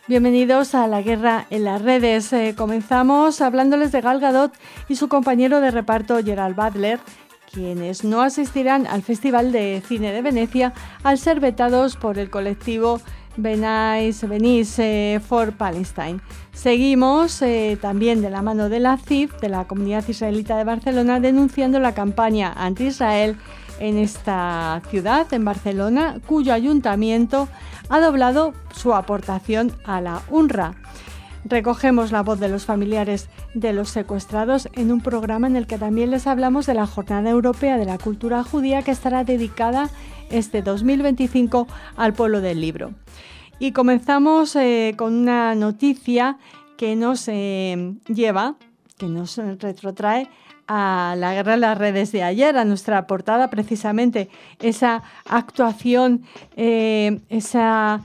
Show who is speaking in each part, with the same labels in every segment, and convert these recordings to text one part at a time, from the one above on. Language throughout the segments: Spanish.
Speaker 1: Bienvenidos a La Guerra en las Redes. Comenzamos hablándoles de Gal Gadot y su compañero de reparto Gerard Butler, quienes no asistirán al Festival de Cine de Venecia al ser vetados por el colectivo Venice for Palestine. Seguimos también de la mano de la CIF, de la Comunidad Israelita de Barcelona, denunciando la campaña anti-Israel en esta ciudad, en Barcelona, cuyo ayuntamiento ha doblado su aportación a la UNRWA. Recogemos la voz de los familiares de los secuestrados en un programa en el que también les hablamos de la Jornada Europea de la Cultura Judía, que estará dedicada este 2025 al pueblo del libro. Y comenzamos con una noticia que nos retrotrae a la guerra en las redes de ayer, a nuestra portada, precisamente esa actuación, ese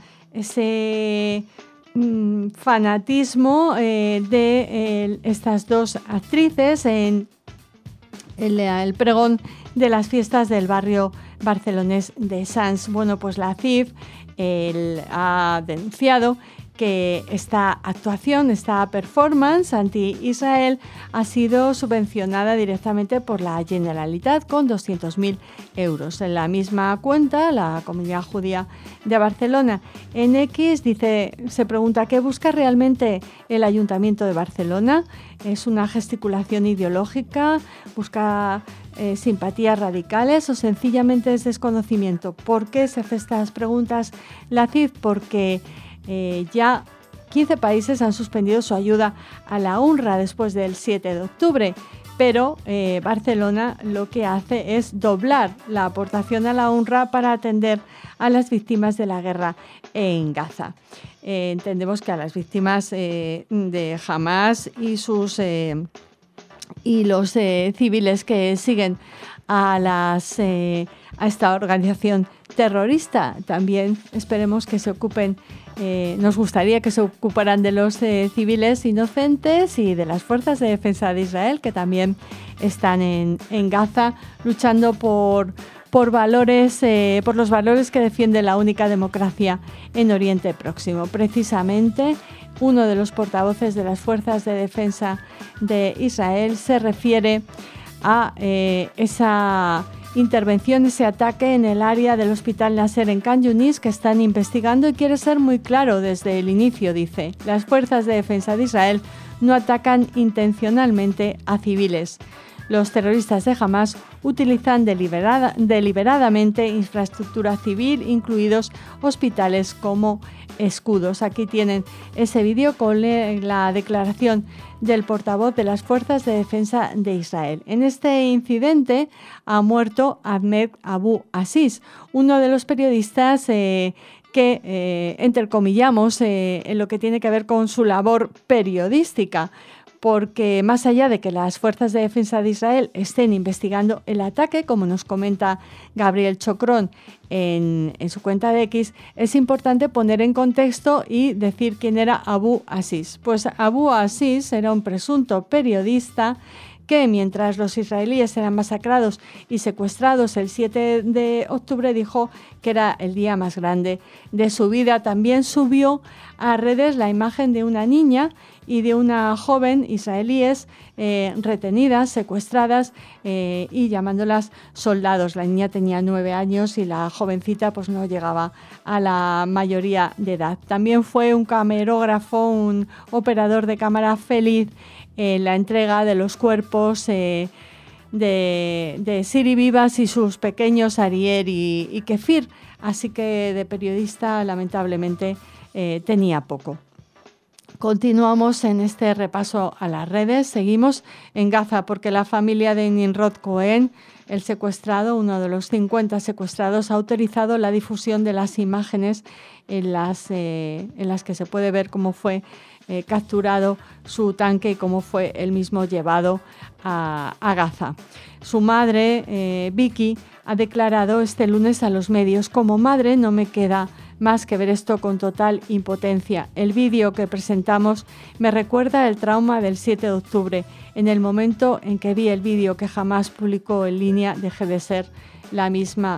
Speaker 1: fanatismo de estas dos actrices en el pregón de las fiestas del barrio barcelonés de Sants. Bueno, pues la CIF ha denunciado que esta actuación, esta performance anti-Israel ha sido subvencionada directamente por la Generalitat con 200.000 euros. En la misma cuenta, la Comunidad Judía de Barcelona en X se pregunta ¿qué busca realmente el Ayuntamiento de Barcelona? ¿Es una gesticulación ideológica? ¿Busca simpatías radicales o sencillamente es desconocimiento? ¿Por qué se hace estas preguntas la CIF? Porque ya 15 países han suspendido su ayuda a la UNRWA después del 7 de octubre, pero Barcelona lo que hace es doblar la aportación a la UNRWA para atender a las víctimas de la guerra en Gaza. Entendemos que a las víctimas de Hamas y los civiles que siguen a esta organización terrorista. También esperemos que se ocupen, nos gustaría que se ocuparan de los civiles inocentes y de las fuerzas de defensa de Israel, que también están en Gaza luchando por los valores que defiende la única democracia en Oriente Próximo. Precisamente, uno de los portavoces de las fuerzas de defensa de Israel se refiere a esa intervención, ese ataque en el área del Hospital Nasser en Khan Yunis, que están investigando, y quiere ser muy claro desde el inicio. Dice: las fuerzas de defensa de Israel no atacan intencionalmente a civiles. Los terroristas de Hamas utilizan deliberadamente infraestructura civil, incluidos hospitales, como escudos. Aquí tienen ese vídeo con la declaración del portavoz de las Fuerzas de Defensa de Israel. En este incidente ha muerto Ahmed Abu Aziz, uno de los periodistas que entrecomillamos en lo que tiene que ver con su labor periodística, porque más allá de que las fuerzas de defensa de Israel estén investigando el ataque, como nos comenta Gabriel Chocrón en su cuenta de X, es importante poner en contexto y decir quién era Abu Aziz. Pues Abu Aziz era un presunto periodista que, mientras los israelíes eran masacrados y secuestrados el 7 de octubre, dijo que era el día más grande de su vida. También subió a redes la imagen de una niña y de una joven israelíes retenidas, secuestradas y llamándolas soldados. La niña tenía 9 años y la jovencita pues no llegaba a la mayoría de edad. También fue un camarógrafo, un operador de cámara feliz en la entrega de los cuerpos de Siri Vivas y sus pequeños Ariel y Kefir. Así que de periodista lamentablemente tenía poco. Continuamos en este repaso a las redes. Seguimos en Gaza porque la familia de Nimrod Cohen, el secuestrado, uno de los 50 secuestrados, ha autorizado la difusión de las imágenes en las que se puede ver cómo fue capturado su tanque y cómo fue él mismo llevado a Gaza. Su madre, Vicky, ha declarado este lunes a los medios: como madre no me queda más que ver esto con total impotencia. El vídeo que presentamos me recuerda el trauma del 7 de octubre. En el momento en que vi el vídeo que jamás publicó en línea, dejé de ser la misma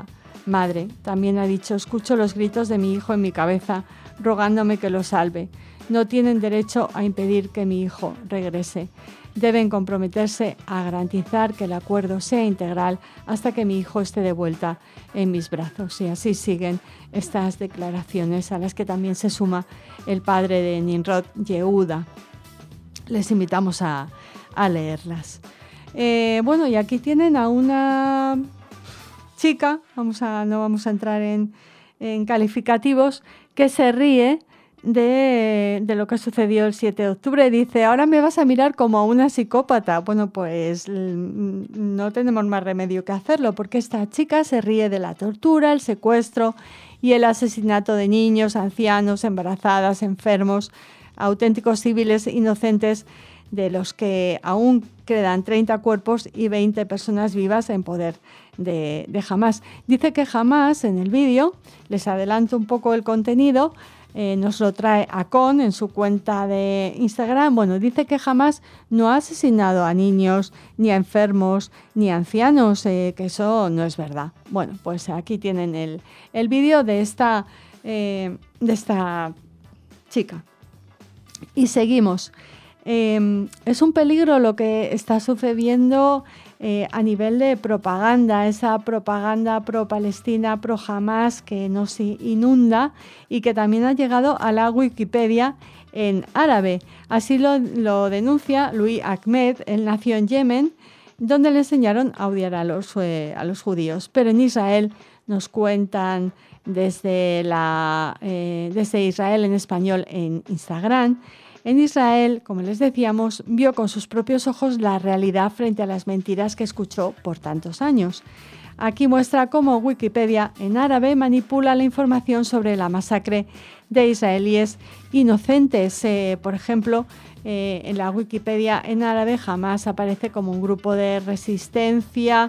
Speaker 1: Madre, también ha dicho, escucho los gritos de mi hijo en mi cabeza, rogándome que lo salve. No tienen derecho a impedir que mi hijo regrese. Deben comprometerse a garantizar que el acuerdo sea integral hasta que mi hijo esté de vuelta en mis brazos. Y así siguen estas declaraciones a las que también se suma el padre de Nimrod, Yehuda. Les invitamos a leerlas. Bueno, y aquí tienen a una chica, no vamos a entrar en calificativos, que se ríe de lo que sucedió el 7 de octubre. Dice, ahora me vas a mirar como a una psicópata. Bueno, pues no tenemos más remedio que hacerlo, porque esta chica se ríe de la tortura, el secuestro y el asesinato de niños, ancianos, embarazadas, enfermos, auténticos civiles inocentes, de los que aún quedan 30 cuerpos y 20 personas vivas en poder de Hamás. Dice que Hamás, en el vídeo, les adelanto un poco el contenido, nos lo trae Acon en su cuenta de Instagram. Bueno, dice que Hamás no ha asesinado a niños, ni a enfermos, ni a ancianos, que eso no es verdad. Bueno, pues aquí tienen el vídeo de esta chica. Y seguimos. Es un peligro lo que está sucediendo a nivel de propaganda, esa propaganda pro-Palestina, pro-Hamás que nos inunda y que también ha llegado a la Wikipedia en árabe. Así lo denuncia Louis Ahmed. Él nació en Yemen, donde le enseñaron a odiar a los judíos. Pero en Israel nos cuentan desde Israel en español en Instagram. En Israel, como les decíamos, vio con sus propios ojos la realidad frente a las mentiras que escuchó por tantos años. Aquí muestra cómo Wikipedia en árabe manipula la información sobre la masacre de israelíes inocentes. Por ejemplo, en la Wikipedia en árabe Hamás aparece como un grupo de resistencia,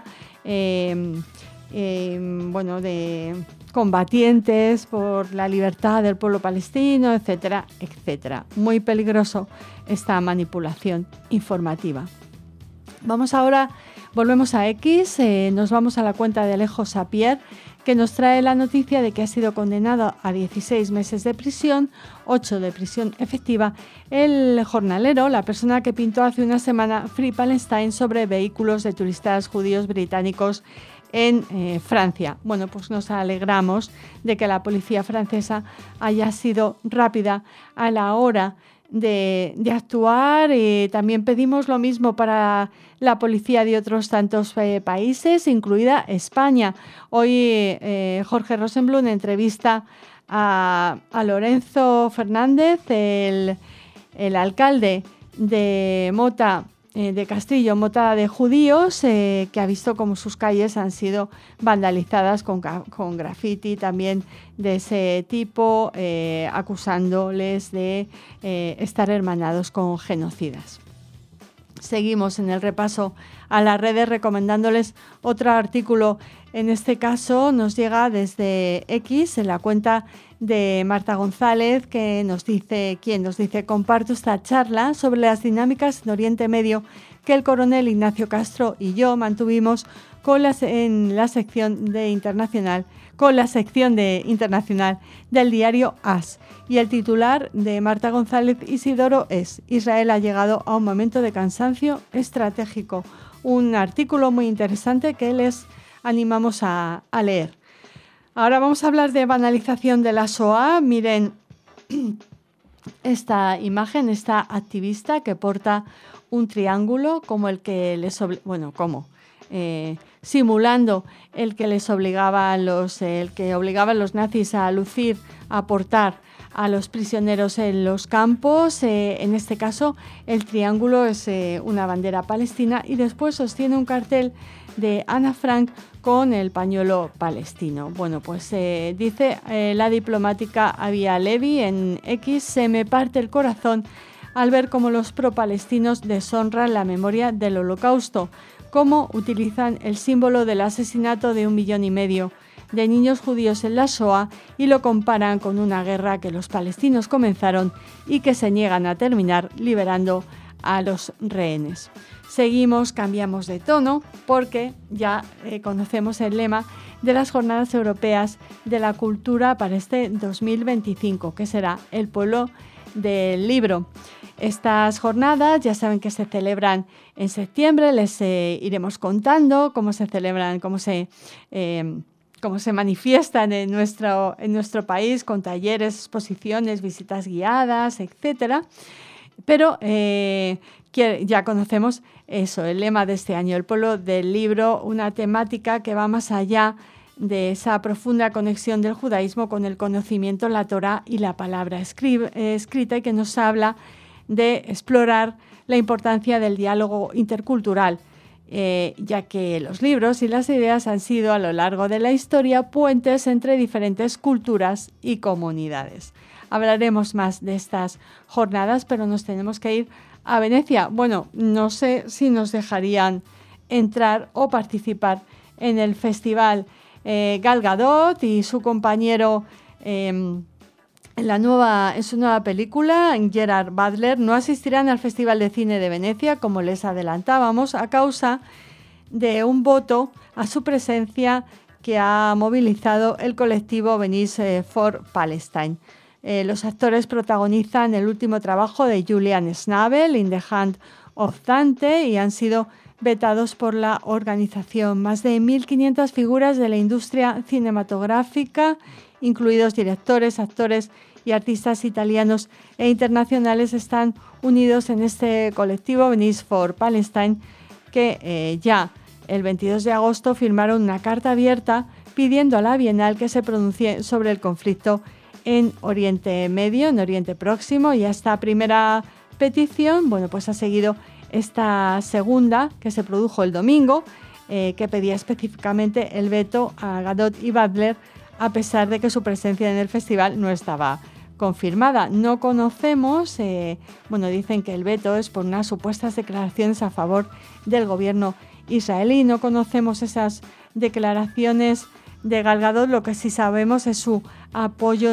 Speaker 1: de combatientes por la libertad del pueblo palestino, etcétera, etcétera. Muy peligroso esta manipulación informativa. Volvemos a X, nos vamos a la cuenta de Alejo Sapier, que nos trae la noticia de que ha sido condenado a 16 meses de prisión, 8 de prisión efectiva, el jornalero, la persona que pintó hace una semana Free Palestine sobre vehículos de turistas judíos británicos en Francia. Bueno, pues nos alegramos de que la policía francesa haya sido rápida a la hora de actuar. También pedimos lo mismo para la policía de otros tantos países, incluida España. Hoy Jorge Rosenblum entrevista a Lorenzo Fernández, el alcalde de Mota, de Castillo, Mota de Judíos, que ha visto cómo sus calles han sido vandalizadas con graffiti también de ese tipo, acusándoles de estar hermanados con genocidas. Seguimos en el repaso a las redes recomendándoles otro artículo. En este caso nos llega desde X, en la cuenta de Marta González, que nos dice, comparto esta charla sobre las dinámicas en Oriente Medio que el coronel Ignacio Castro y yo mantuvimos con la sección de internacional del diario AS. Y el titular de Marta González Isidoro es: Israel ha llegado a un momento de cansancio estratégico. Un artículo muy interesante que les animamos a leer. Ahora vamos a hablar de banalización de la Shoah. Miren esta imagen, esta activista que porta un triángulo como el que les simulando el que obligaba a los nazis a lucir, a portar a los prisioneros en los campos. En este caso, el triángulo es una bandera palestina y después sostiene un cartel de Ana Frank con el pañuelo palestino. Bueno, pues dice la diplomática Avia Levi en X: se me parte el corazón al ver cómo los pro-palestinos deshonran la memoria del Holocausto, cómo utilizan el símbolo del asesinato de 1,5 millones de niños judíos en la Shoah y lo comparan con una guerra que los palestinos comenzaron y que se niegan a terminar liberando a los rehenes. Seguimos, cambiamos de tono porque ya conocemos el lema de las Jornadas Europeas de la Cultura para este 2025, que será el pueblo del libro. Estas jornadas ya saben que se celebran en septiembre, les iremos contando cómo se celebran, cómo se manifiestan en nuestro país con talleres, exposiciones, visitas guiadas, etc. Pero ya conocemos eso, el lema de este año, el pueblo del libro, una temática que va más allá de esa profunda conexión del judaísmo con el conocimiento, la Torá y la palabra escrita, y que nos habla de explorar la importancia del diálogo intercultural, ya que los libros y las ideas han sido a lo largo de la historia puentes entre diferentes culturas y comunidades. Hablaremos más de estas jornadas, pero nos tenemos que ir a Venecia. Bueno, no sé si nos dejarían entrar o participar en el festival. Gal Gadot y su compañero en su nueva película, Gerard Butler, no asistirán al Festival de Cine de Venecia, como les adelantábamos, a causa de un voto a su presencia que ha movilizado el colectivo Venice for Palestine. Los actores protagonizan el último trabajo de Julian Schnabel, In the Hand of Dante, y han sido vetados por la organización. Más de 1.500 figuras de la industria cinematográfica, incluidos directores, actores y artistas italianos e internacionales, están unidos en este colectivo Venice for Palestine, que ya el 22 de agosto firmaron una carta abierta pidiendo a la Bienal que se pronuncie sobre el conflicto en Oriente Medio, en Oriente Próximo, y a esta primera petición, bueno, pues ha seguido esta segunda, que se produjo el domingo, que pedía específicamente el veto a Gadot y Butler, a pesar de que su presencia en el festival no estaba confirmada. No conocemos, dicen que el veto es por unas supuestas declaraciones a favor del gobierno israelí. No conocemos esas declaraciones de Gal Gadot. Lo que sí sabemos es su apoyo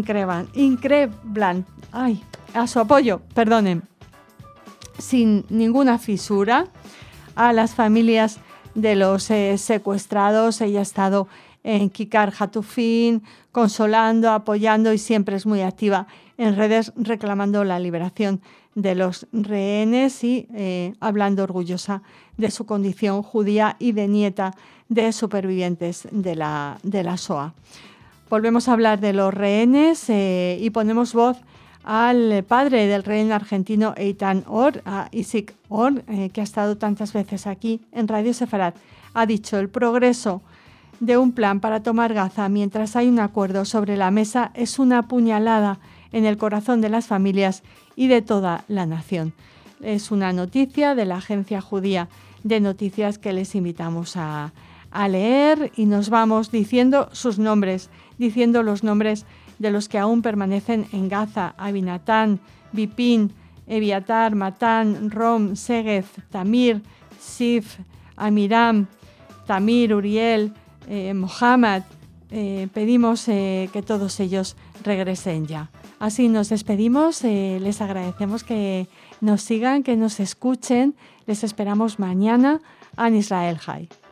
Speaker 1: sin ninguna fisura a las familias de los secuestrados. Ella ha estado en Kikar Hatufin consolando, apoyando, y siempre es muy activa en redes reclamando la liberación de los rehenes y hablando orgullosa de su condición judía y de nieta de supervivientes de la Shoah. Volvemos a hablar de los rehenes y ponemos voz al padre del rehén argentino Eitan Or, a Isik Or, que ha estado tantas veces aquí en Radio Sefarad. Ha dicho: el progreso de un plan para tomar Gaza mientras hay un acuerdo sobre la mesa es una puñalada en el corazón de las familias y de toda la nación. Es una noticia de la Agencia Judía de Noticias que les invitamos a leer, y nos vamos diciendo sus nombres, diciendo los nombres de los que aún permanecen en Gaza: Abinatán, Bipin, Eviatar, Matán, Rom, Segez, Tamir, Sif, Amiram, Tamir, Uriel, Mohammad. Pedimos que todos ellos regresen ya. Así nos despedimos, les agradecemos que nos sigan, que nos escuchen. Les esperamos mañana en Israel High.